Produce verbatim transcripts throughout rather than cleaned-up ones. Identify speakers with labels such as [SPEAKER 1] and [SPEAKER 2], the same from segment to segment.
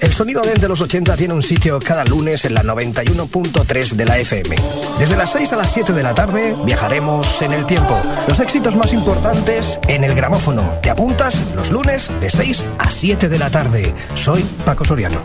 [SPEAKER 1] El sonido desde los ochenta tiene un sitio cada lunes en la noventa y uno punto tres de la F M. Desde las seis a las siete de la tarde viajaremos en el tiempo. Los éxitos más importantes en el gramófono. ¿Te apuntas? Los lunes de seis a siete de la tarde. Soy Paco Soriano.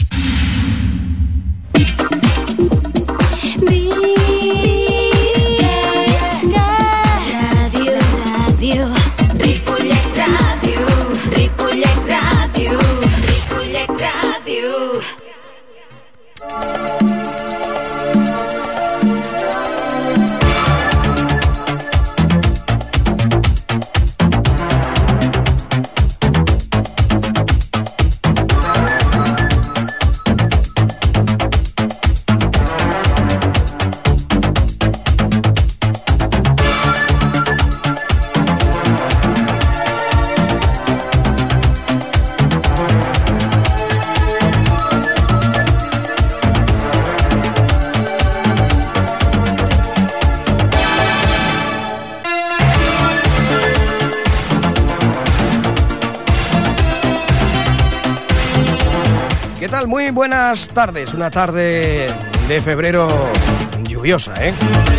[SPEAKER 1] Muy buenas tardes, una tarde de febrero lluviosa, ¿eh?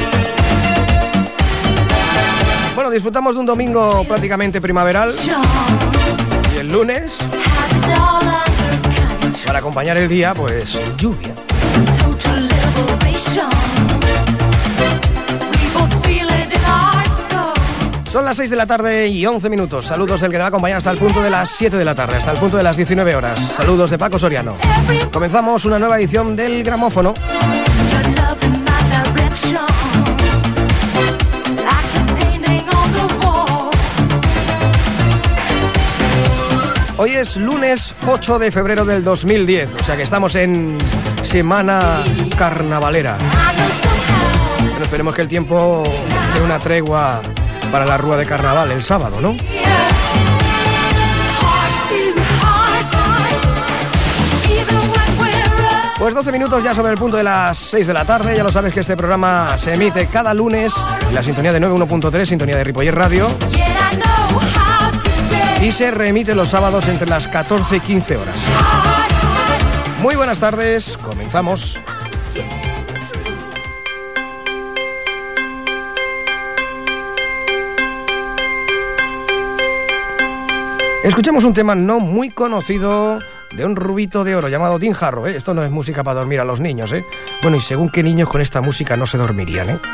[SPEAKER 1] Bueno, disfrutamos de un domingo prácticamente primaveral y el lunes, para acompañar el día, pues lluvia. Son las seis de la tarde y once minutos. Saludos del que te va a acompañar hasta el punto de las siete de la tarde, hasta el punto de las diecinueve horas. Saludos de Paco Soriano. Comenzamos una nueva edición del Gramófono. Hoy es lunes ocho de febrero del dos mil diez, o sea que estamos en semana carnavalera. Bueno, esperemos que el tiempo dé una tregua para la rúa de carnaval el sábado, ¿no? Pues doce minutos ya sobre el punto de las seis de la tarde. Ya lo sabes que este programa se emite cada lunes en la sintonía de noventa y uno punto tres, sintonía de Ripollet Radio, y se reemite los sábados entre las catorce y quince horas. Muy buenas tardes, comenzamos. Escuchemos un tema no muy conocido de un rubito de oro llamado Dean Harrow, ¿eh? Esto no es música para dormir a los niños, ¿eh? Bueno, y según qué niños con esta música no se dormirían, ¿eh?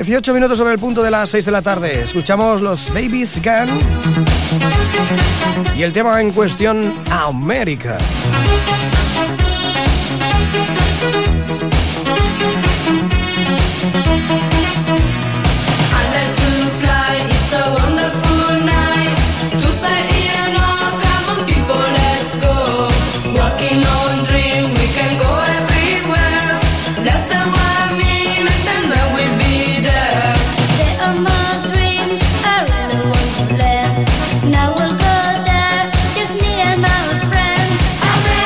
[SPEAKER 1] dieciocho minutos sobre el punto de las seis de la tarde. Escuchamos los Babies Gone y el tema en cuestión, América.
[SPEAKER 2] Now we'll go there, just me and my friends. America.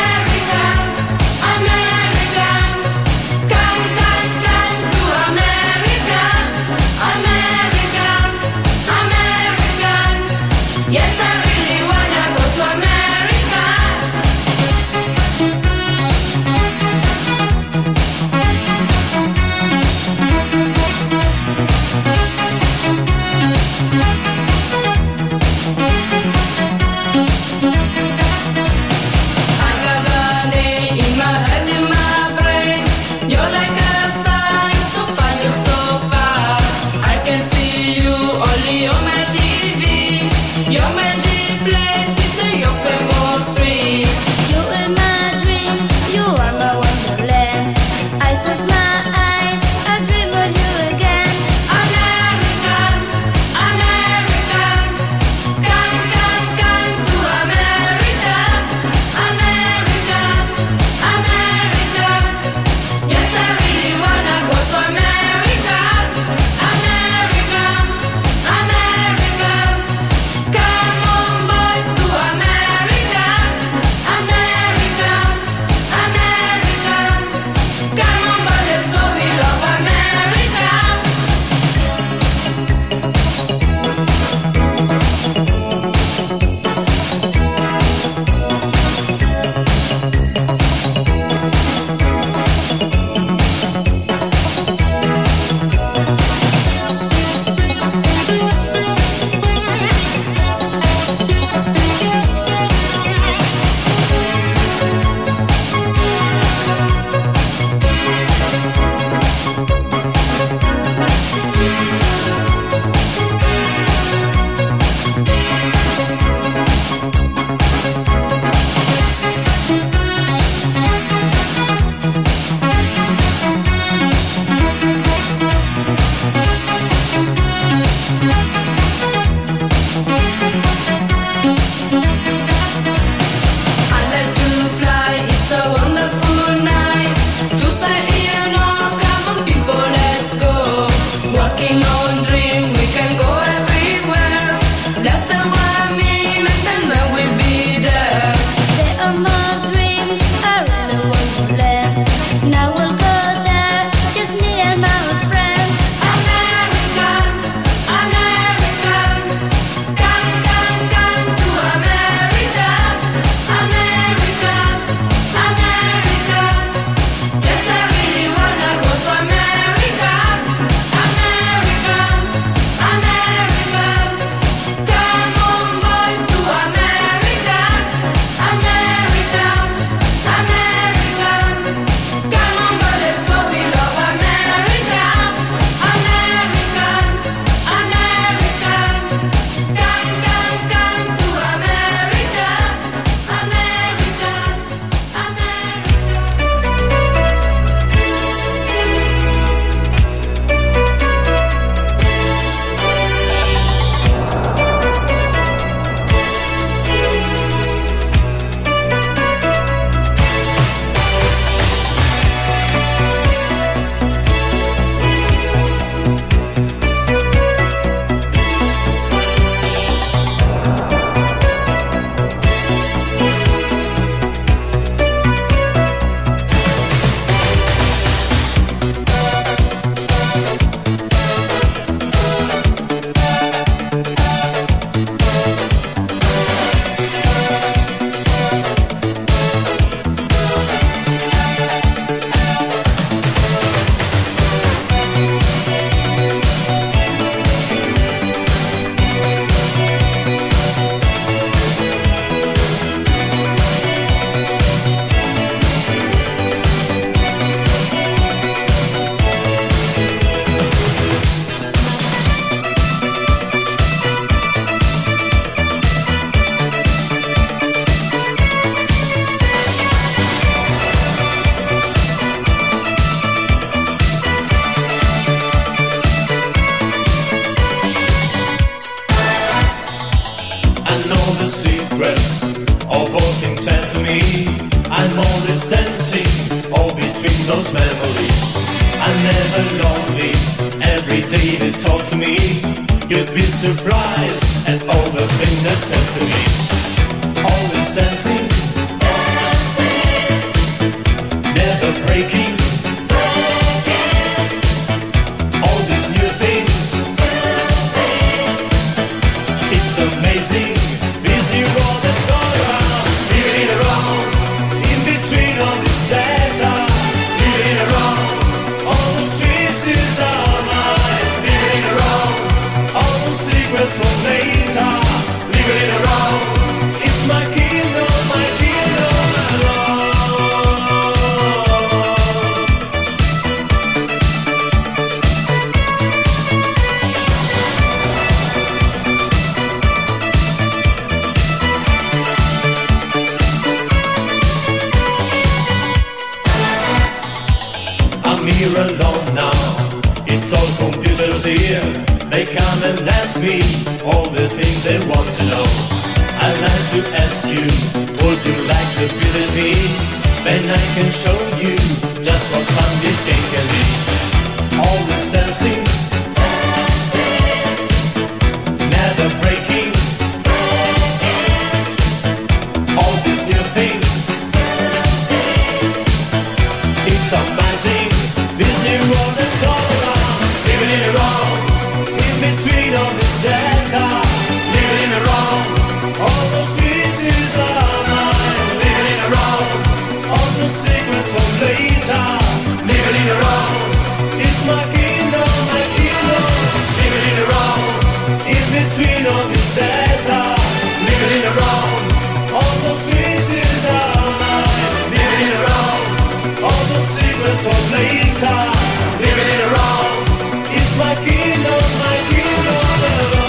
[SPEAKER 2] spin those memories. I'm never lonely, every day they talk to me. You'd be surprised at all the things they said to me. Always dancing, dancing, never breaking, breaking. All these new things, things. It's amazing, this new world that's all around. Living around, in between all this data. Living around, all the sweets is our mind. Living around, all the secrets for later. Living around, it's my kingdom, my kingdom alone. I'm here alone now, it's all computers here. They come and ask me all the things they want to know. I'd like to ask you, would you like to visit me? Then I can show you just what fun this game can be. Always dancing, dancing, never breaking, breaking. All these new things, things. It's amazing, this new world that's all around. Living in a row, in between all this data. Living in a row, all those pieces are mine. Living in a row, all the secrets for later. Living in a row, it's my kingdom, my kingdom. Living in a row, in between all this data. Living in a row, all those pieces are mine. Living in a row, all the secrets for later. Living in a row, it's my kingdom, my kingdom alone.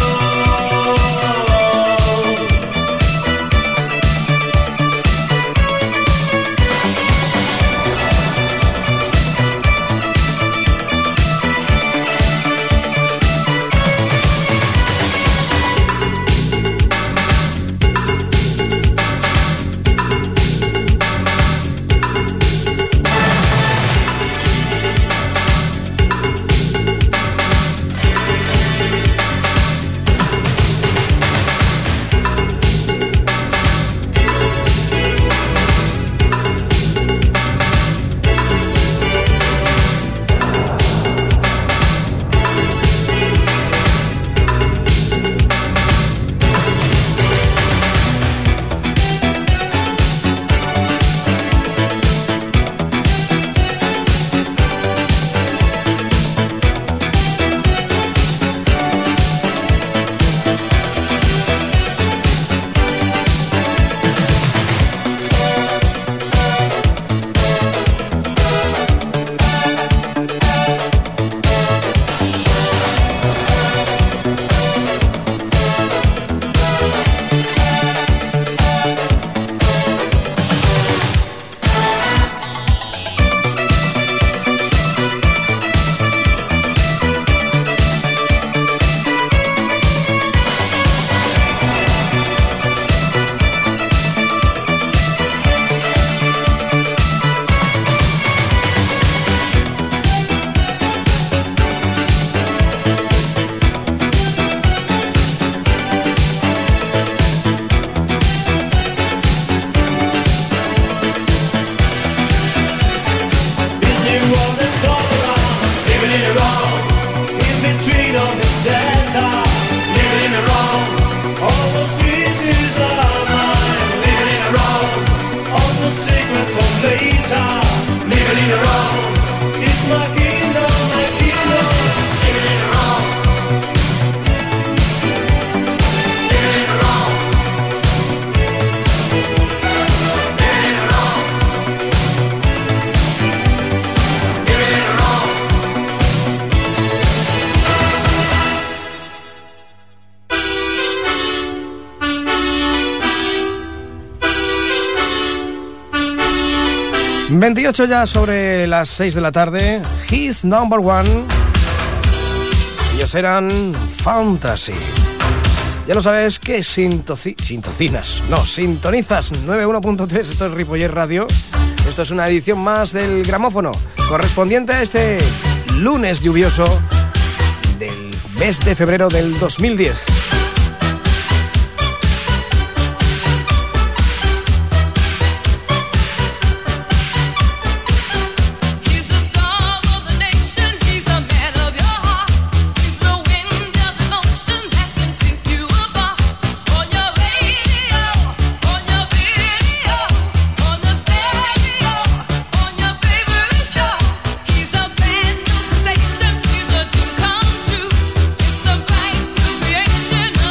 [SPEAKER 1] veintiocho ya sobre las seis de la tarde. His Number One. Ellos eran Fantasy. Ya lo sabes que sintoci- sintocinas, no, sintonizas noventa y uno punto tres, esto es Ripollet Radio. Esto es una edición más del Gramófono, correspondiente a este lunes lluvioso del mes de febrero del dos mil diez.
[SPEAKER 3] Sensation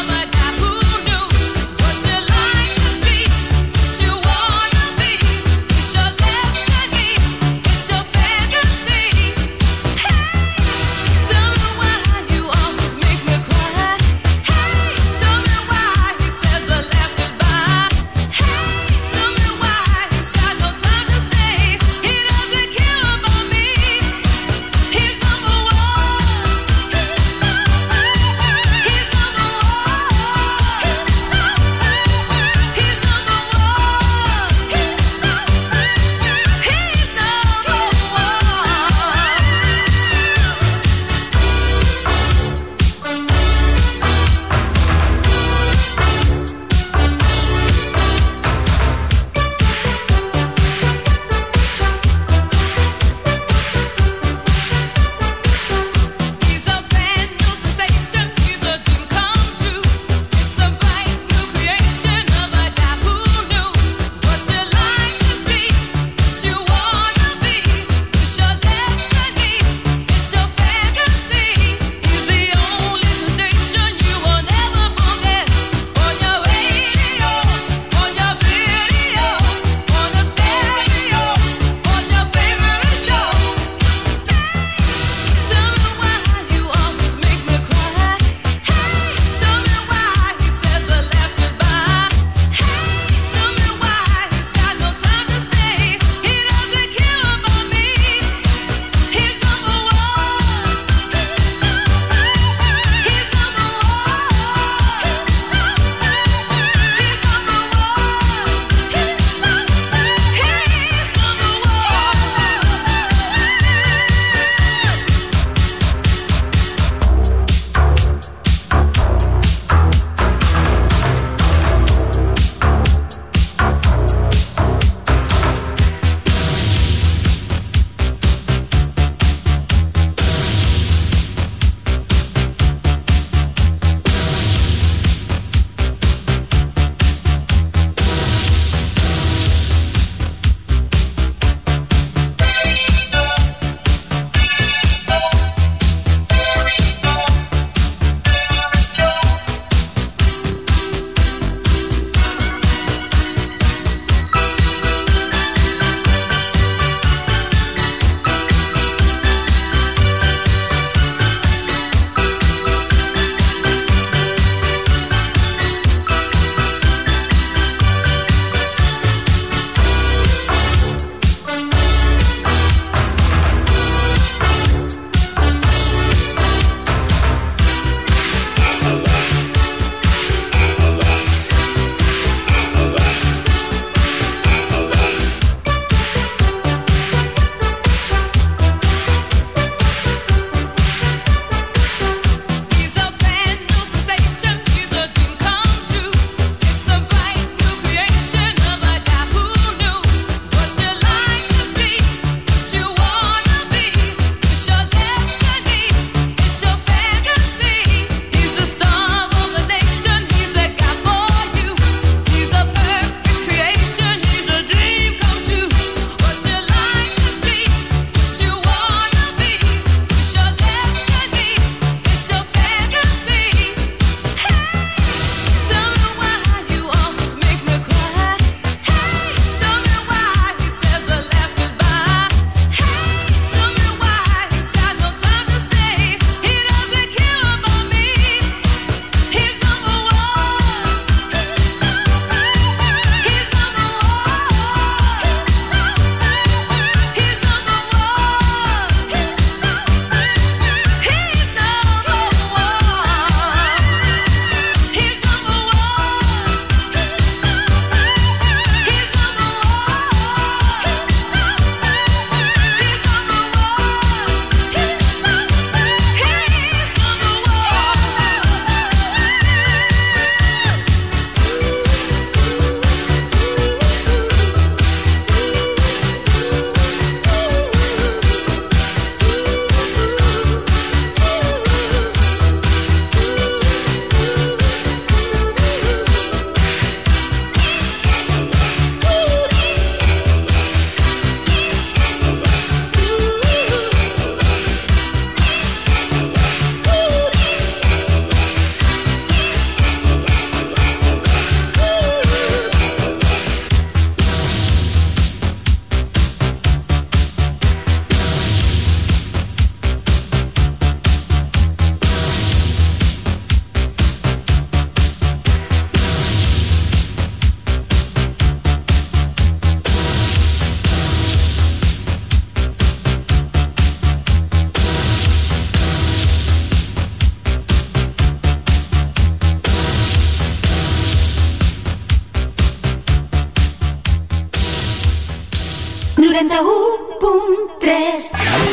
[SPEAKER 3] noranta-u punt tres.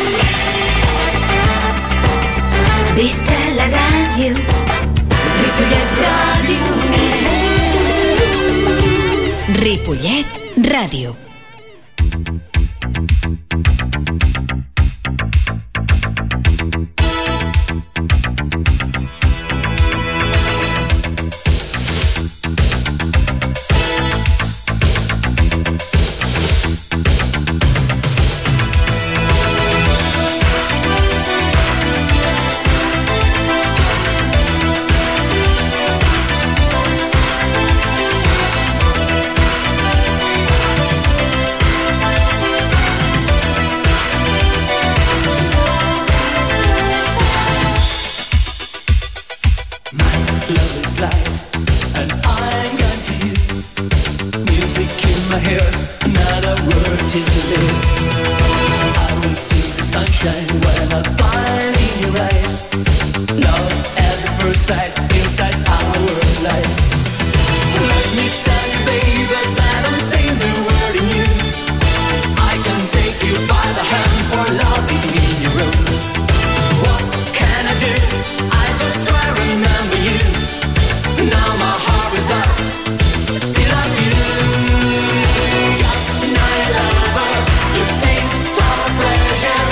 [SPEAKER 3] Visca la ràdio, Ripollet Ràdio. Ripollet Ràdio.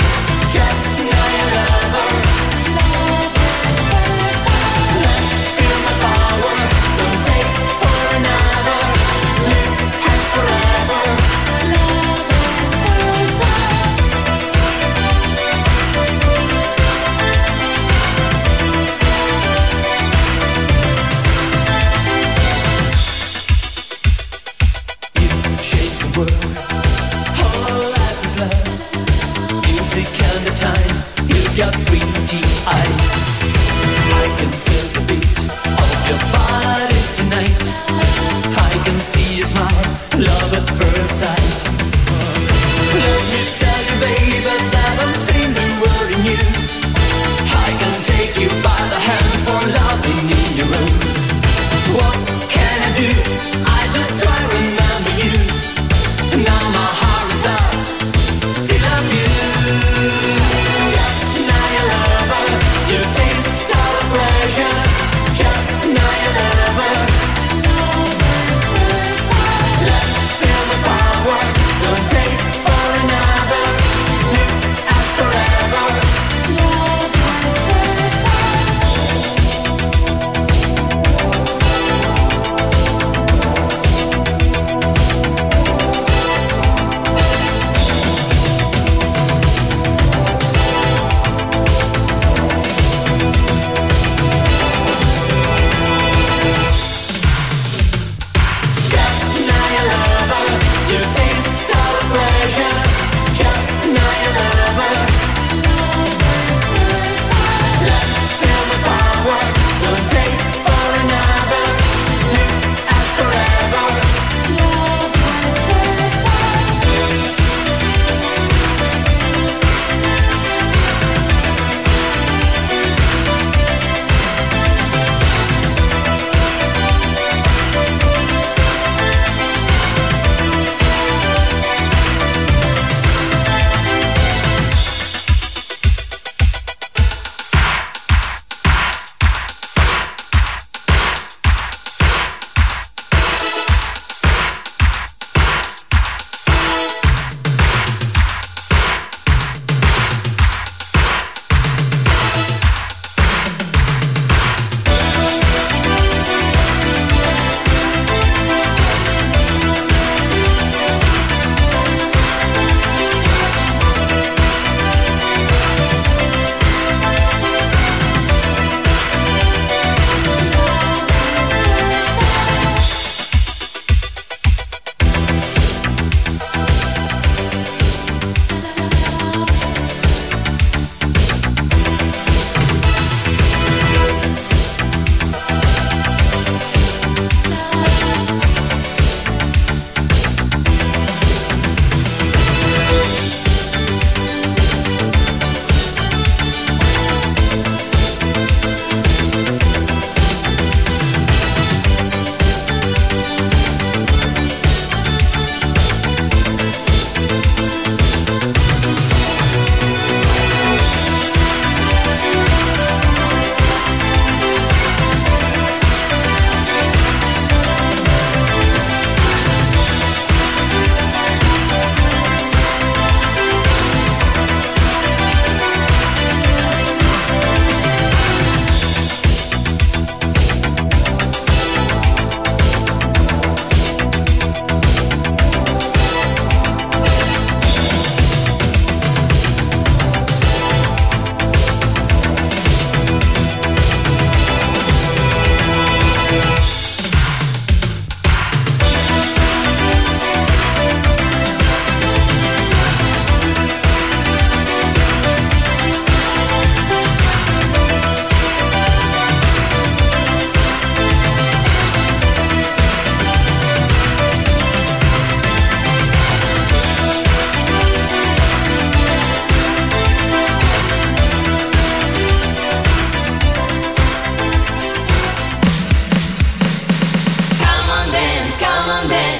[SPEAKER 2] Feel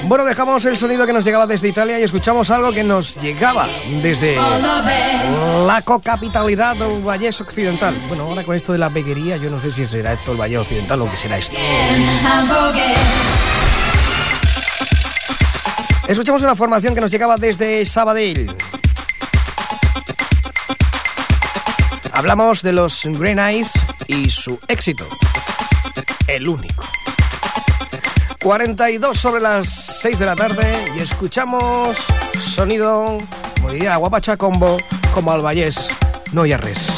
[SPEAKER 1] Bueno, dejamos el sonido que nos llegaba desde Italia y escuchamos algo que nos llegaba desde la cocapitalidad del Vallés Occidental. Bueno, ahora con esto de la veguería, yo no sé si será esto el Valle Occidental o qué será esto. Escuchamos una formación que nos llegaba desde Sabadell. Hablamos de los Green Eyes y su éxito, el único. cuarenta y dos sobre las seis de la tarde y escuchamos sonido, como diría la guapacha combo, como al Vallés, no hi ha res.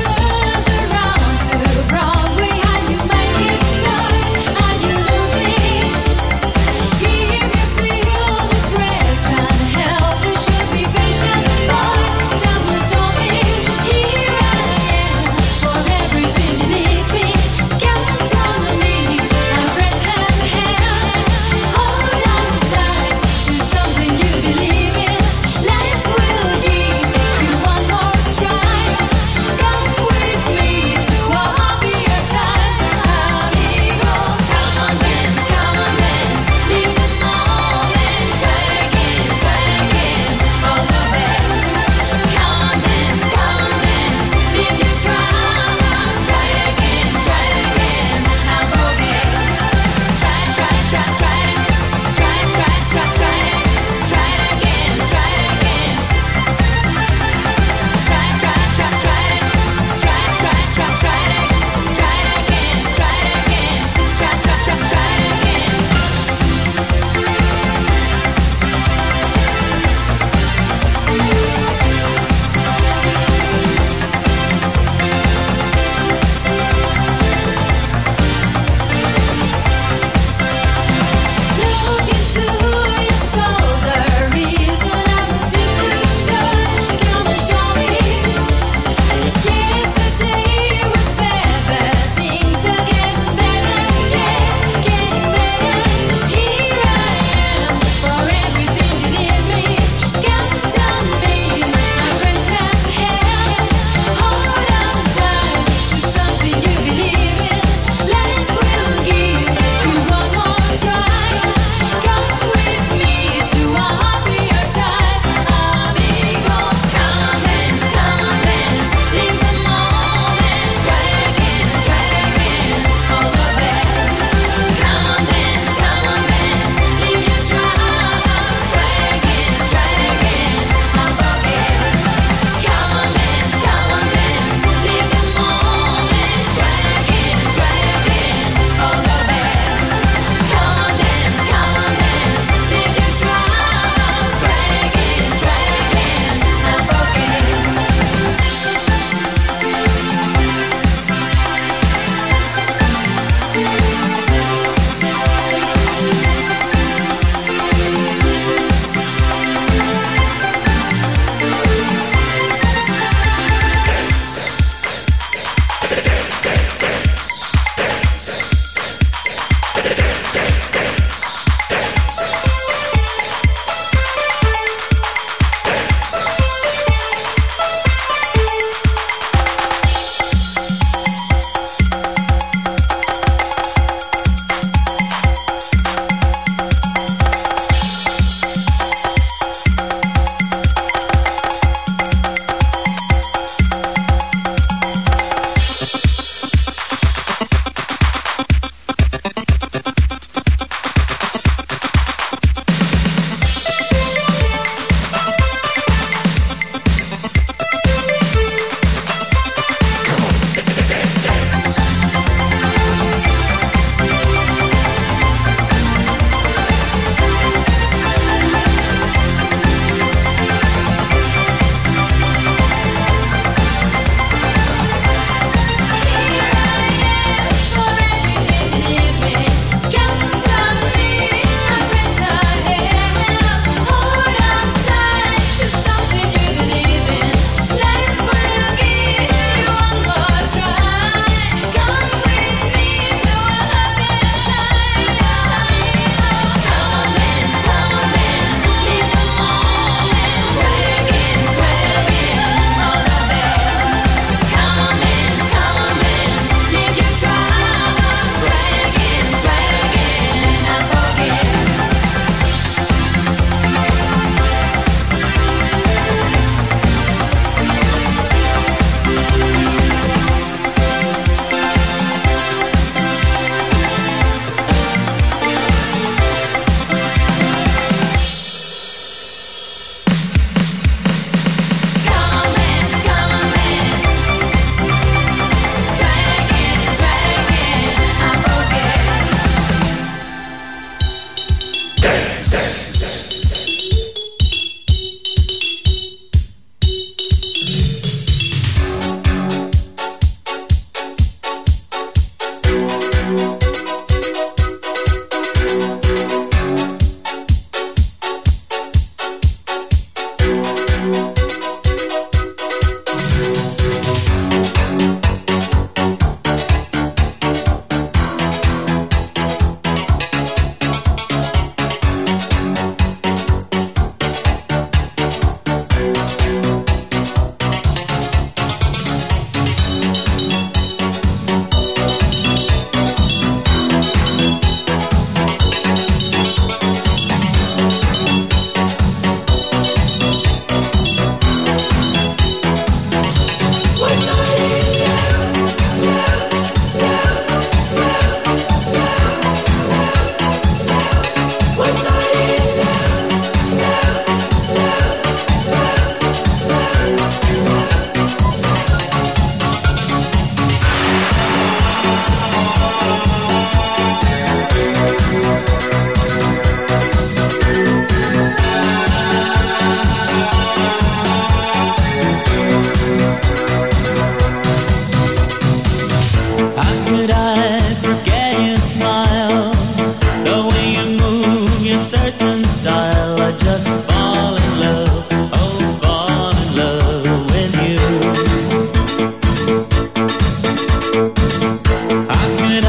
[SPEAKER 4] Around to wrong, we had you make it so, and you losing.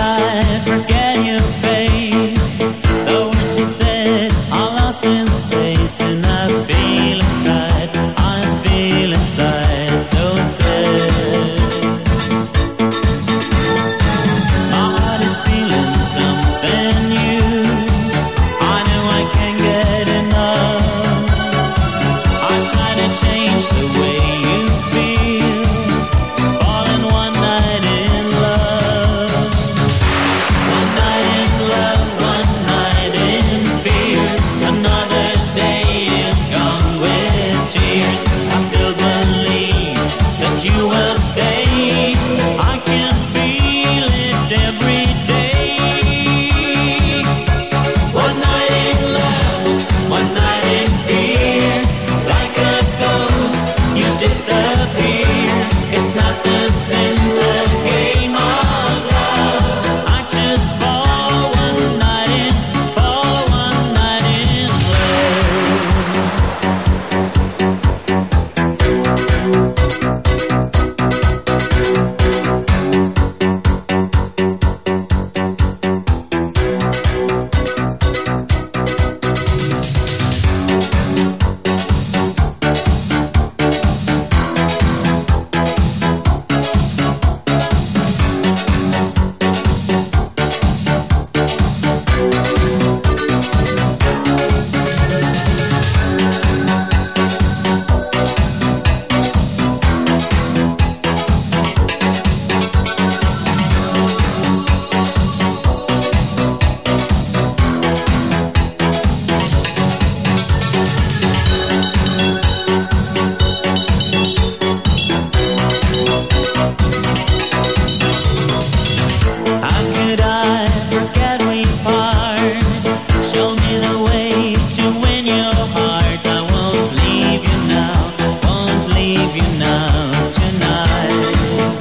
[SPEAKER 4] I forget your face? The words you said are lost in space, and I feel inside, I feel inside so sad. My heart is feeling something new. I know I can't get enough. I try to change the way you feel. Falling one night in love. One night in love, one night in fear. Another day is gone with tears. I still believe that you will stay. I can feel it every day. One night in love, one night in fear. Like a ghost, you disappear. It's not the sin, the game of love. I just fall one night in, fall one night in How could I forget we part? Show me the way to win your heart. I won't leave you now, won't leave you now tonight.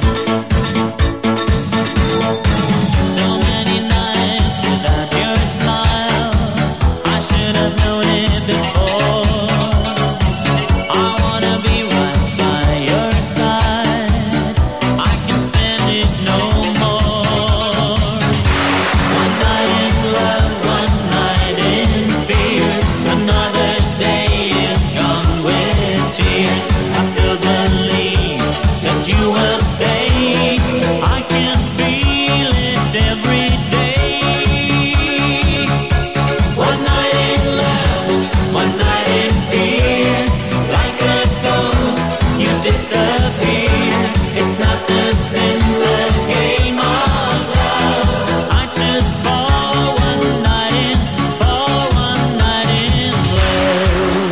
[SPEAKER 4] So many nights without your smile. I should have known it before. I wanna be right by your side. I can stand it no more. One night in love, one night in fear. Another day is gone with tears. I still believe that you will stay. I can feel it every day. One night in love, one night in fear. Like a ghost, you disappear. It's not the sin, the game of love. I just fall one night in, fall one night in love.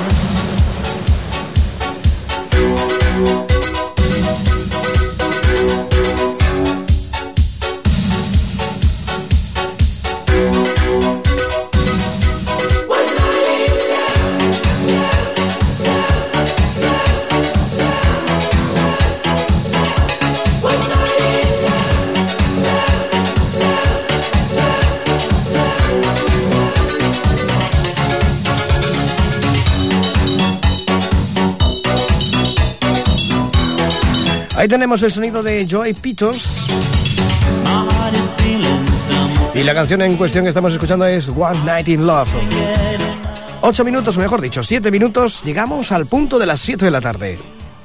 [SPEAKER 1] Ahí tenemos el sonido de Joey Peters.
[SPEAKER 4] My heart is feeling something.
[SPEAKER 1] Y la canción en cuestión que estamos escuchando es One Night in Love. Ocho minutos, mejor dicho, siete minutos. Llegamos al punto de las siete de la tarde.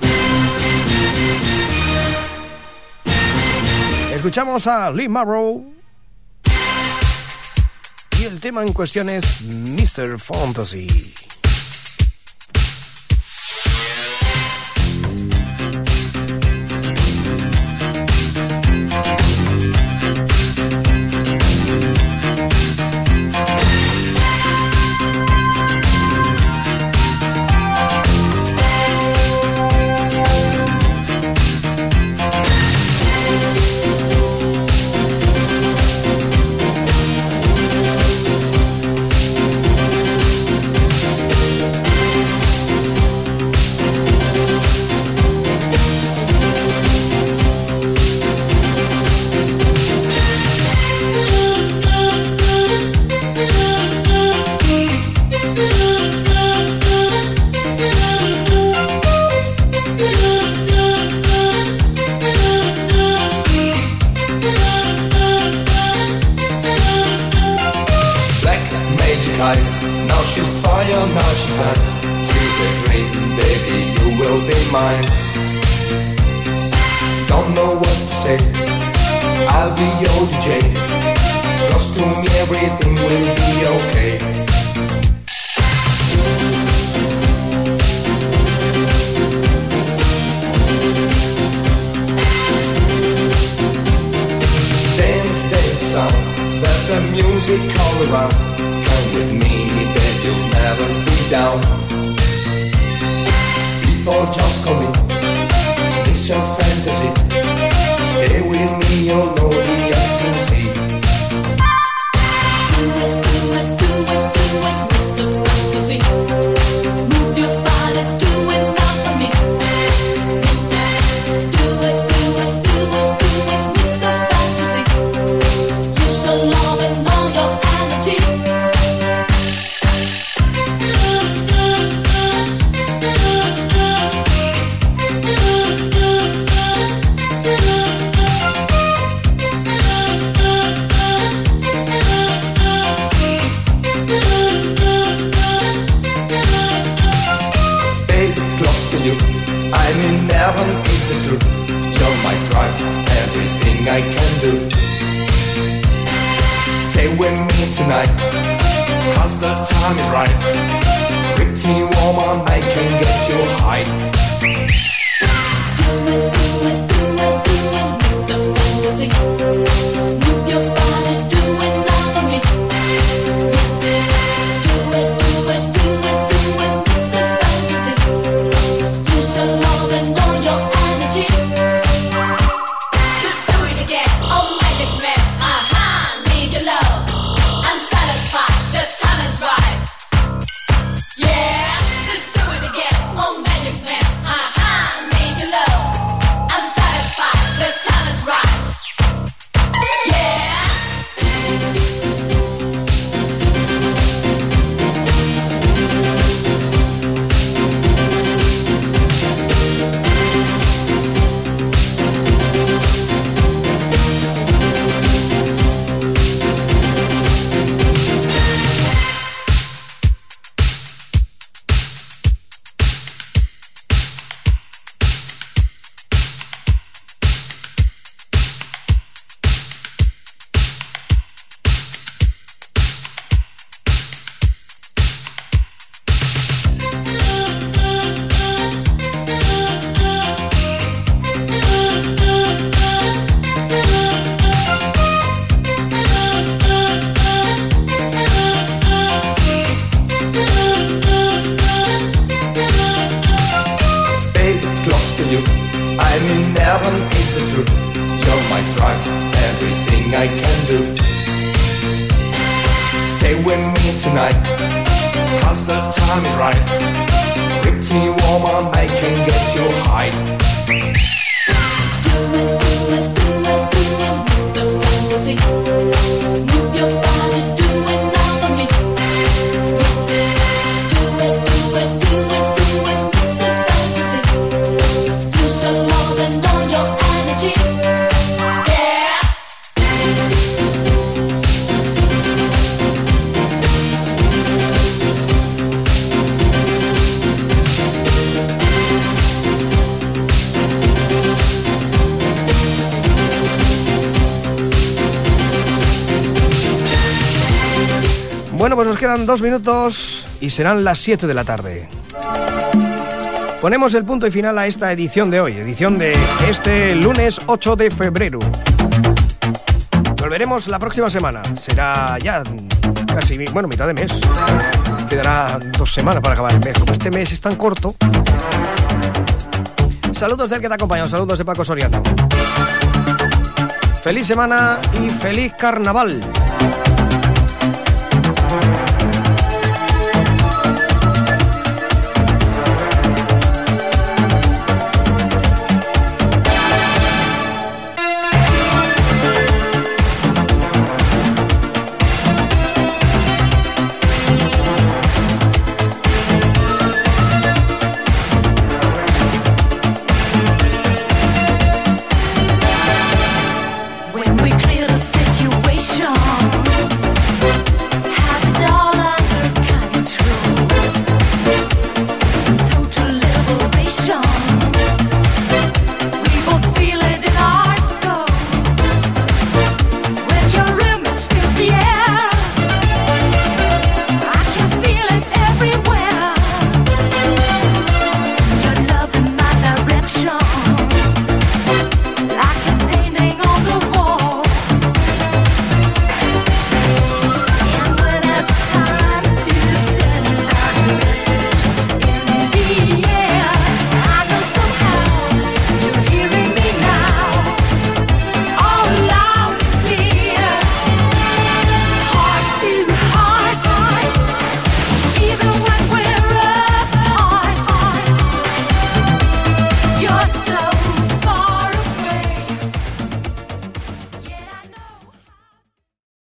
[SPEAKER 1] Escuchamos a Lee Marrow. Y el tema en cuestión es mister Fantasy.
[SPEAKER 5] eyes. Now she's fire, now she's ice. She's a dream, baby, you will be mine. Don't know what to say, I'll be your D J. Close to me, everything will be okay. Dance, dance, sound, there's the music all around. Come with me, babe, you'll never be down. People just call me Mission Fantasy. Stay with me, you'll know the ecstasy.
[SPEAKER 6] Do it, do it, do it, do it, Mister Fantasy. Move your body, do it now for me. Do it, do it, do it, do it, Mister Fantasy. You should love and know your energy.
[SPEAKER 5] I'm in heaven, is the truth. You're my drive, everything I can do. Stay with me tonight, cause the time is right. Pretty woman, I can get you high.
[SPEAKER 6] Do it, do it, do it, do it, Mister Fantasy. Move your body, do it now for me. Do it, do it, do it, do it, Mister Fantasy. You should love and know your energy. Do, do it again, oh magic man. Aha, need your love. I'm satisfied, the time is right. Yeah, do, do it again, oh magic man. Aha, need your love. I'm satisfied, the time is right. Yeah.
[SPEAKER 5] Baby, close to you, I'm in heaven, is the truth. You're my drive, everything I can do. Stay with me tonight, cause the time is right. Pretty woman, I can get you high.
[SPEAKER 6] Do it, do it, do it, do it, Mister Fantasy. Move your body, do it now for me. Do it, do it, do it, do it, Mister Fantasy. You should love and know your energy. Yeah.
[SPEAKER 1] Bueno, pues nos quedan dos minutos y serán las siete de la tarde. Ponemos el punto y final a esta edición de hoy, edición de este lunes ocho de febrero. Volveremos la próxima semana, será ya casi, bueno, mitad de mes. Quedará dos semanas para acabar el mes, como este mes es tan corto. Saludos del que te ha acompañado, saludos de Paco Soriano. Feliz semana y feliz carnaval.